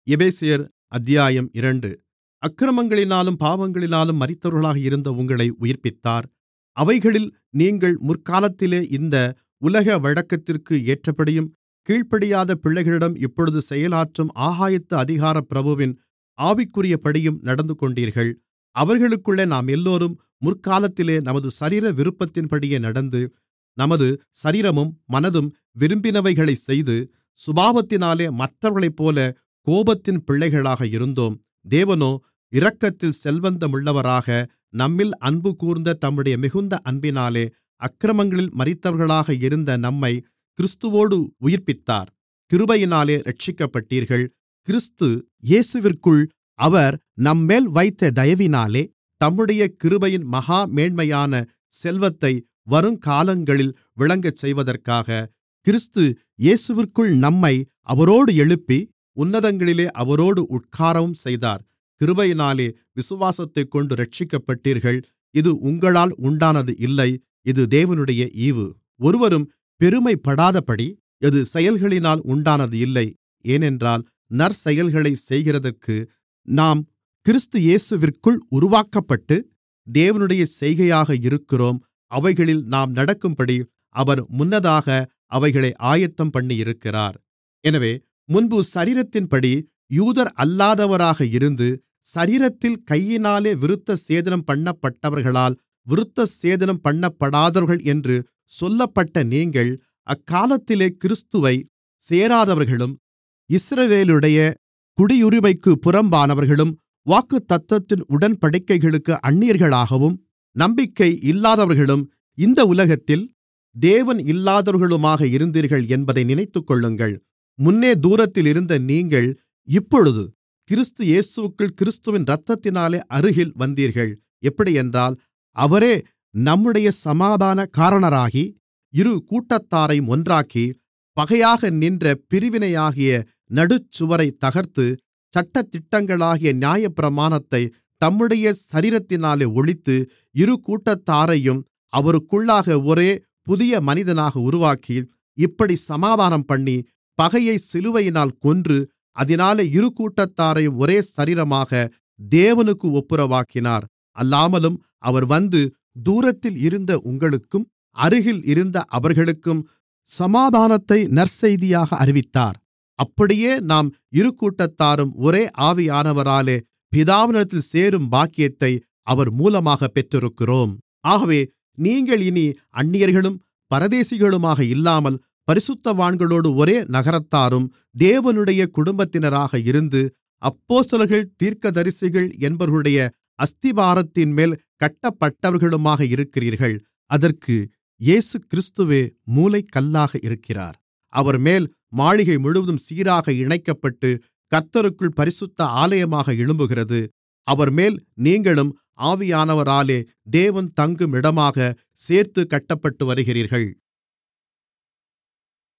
எபேசியர் அத்தியாயம் 2. அக்கிரமங்களினாலும் பாவங்களினாலும் மரித்தவர்களாக இருந்த உங்களை உயிர்ப்பித்தார். அவைகளில் நீங்கள் முற்காலத்திலே இந்த உலக வழக்கத்திற்கு ஏற்றபடியும் கீழ்ப்படியாத பிள்ளைகளிடம் இப்பொழுது செயலாற்றும் ஆகாயத்து அதிகாரப் பிரபுவின் ஆவிக்குரியபடியும் நடந்துகொண்டீர்கள். அவர்களுக்குள்ளே நாமெல்லோரும் முற்காலத்திலே நமது சரீர விருப்பத்தின்படியே நடந்து, நமது சரீரமும் மனதும் விரும்பினவைகளைச் செய்து, சுபாவத்தினாலே மற்றவர்களைப்போல கோபத்தின் பிள்ளைகளாக இருந்தோம். தேவனோ இரக்கத்தில் செல்வந்தமுள்ளவராக நம்மில் அன்புகூர்ந்த தம்முடைய மிகுந்த அன்பினாலே அக்கிரமங்களில் மரித்தவர்களாக இருந்த நம்மை கிறிஸ்துவோடு உயிர்ப்பித்தார். கிருபையினாலே இரட்சிக்கப்பட்டீர்கள். கிறிஸ்து இயேசுவிற்குள் அவர் நம்மேல் வைத்த தயவினாலே தம்முடைய கிருபையின் மகா மேன்மையான செல்வத்தை வருங்காலங்களில் விளங்கச்செய்வதற்காக, கிறிஸ்து இயேசுவிற்குள் நம்மை அவரோடு எழுப்பி உன்னதங்களிலே அவரோடு உட்காரவும் செய்தார். கிருபையினாலே விசுவாசத்தைக்கொண்டு இரட்சிக்கப்பட்டீர்கள். இது உங்களால் உண்டானது இல்லை, இது தேவனுடைய ஈவு. ஒருவரும் பெருமைப்படாதபடி இது செயல்களினால் உண்டானது இல்லை. ஏனென்றால் நற்செயல்களைச் செய்கிறதற்கு நாம் கிறிஸ்து இயேசுவிற்குள் உருவாக்கப்பட்டு தேவனுடைய செய்கையாக இருக்கிறோம். அவைகளில் நாம் நடக்கும்படி அவர் முன்னதாக அவைகளை ஆயத்தம்பண்ணியிருக்கிறார். எனவே முன்பு சரீரத்தின்படி யூதர் அல்லாதவராக இருந்து, சரீரத்தில் கையினாலே விருத்தசேதனம் பண்ணப்பட்டவர்களால் விருத்தசேதனம் பண்ணப்படாதவர்கள் என்று சொல்லப்பட்ட நீங்கள், அக்காலத்திலே கிறிஸ்துவை சேராதவர்களும் இஸ்ரவேலுடைய குடியுரிமைக்குப் புறம்பானவர்களும் வாக்குத்தத்தத்தின் உடன்படிக்கைகளுக்கு அந்நியர்களாகவும் நம்பிக்கை இல்லாதவர்களும் இந்த உலகத்தில் தேவன் இல்லாதவர்களுமாக இருந்தீர்கள் என்பதை நினைத்துக்கொள்ளுங்கள். முன்னே தூரத்தில் இருந்த நீங்கள் இப்பொழுது கிறிஸ்து இயேசுவிற்குள் கிறிஸ்துவின் இரத்தத்தினாலே அருகில் வந்தீர்கள். எப்படியென்றால், அவரே நம்முடைய சமாதானக்காரனராகி இரு கூட்டத்தாரையும் ஒன்றாக்கி, பகையாக நின்ற பிரிவினையாகிய நடுச்சுவரைத் தகர்த்து, சட்டதிட்டங்களாகிய நியாயப்பிரமாணத்தை தம்முடைய சரீரத்தினாலே ஒழித்து, இரு கூட்டத்தாரையும் அவருக்குள்ளாக ஒரே புதிய மனிதனாக உருவாக்கி, இப்படி சமாதானம்பண்ணி, பகையை சிலுவையினால் கொன்று, அதினாலே இரு கூட்டத்தாரையும் ஒரே சரீரமாக தேவனுக்கு ஒப்புரவாக்கினார். அல்லாமலும் அவர் வந்து தூரத்தில் இருந்த உங்களுக்கும் அருகில் இருந்த அவர்களுக்கும் சமாதானத்தை நற்செய்தியாக அறிவித்தார். அப்படியே நாம் இரு கூட்டத்தாரும் ஒரே ஆவியானவராலே பிதாவினிடத்தில் சேரும் பாக்கியத்தை அவர் மூலமாகப் பெற்றிருக்கிறோம். ஆகவே நீங்கள் இனி அந்நியர்களும் பரதேசிகளுமாக இல்லாமல் பரிசுத்தவான்களோடு ஒரே நகரத்தாரும் தேவனுடைய குடும்பத்தினராக இருந்து, அப்போஸ்தலர்கள் தீர்க்கதரிசிகள் என்பவர்களுடைய அஸ்திபாரத்தின்மேல் கட்டப்பட்டவர்களுமாக இருக்கிறீர்கள். அதற்கு இயேசுகிறிஸ்துவே மூலைக்கல்லாக இருக்கிறார். அவர்மேல் மாளிகை முழுவதும் சீராக இணைக்கப்பட்டு கர்த்தருக்குள் பரிசுத்த ஆலயமாக எழும்புகிறது. அவர்மேல் நீங்களும் ஆவியானவராலே தேவன் தங்கும் இடமாக சேர்த்துக் கட்டப்பட்டு வருகிறீர்கள்.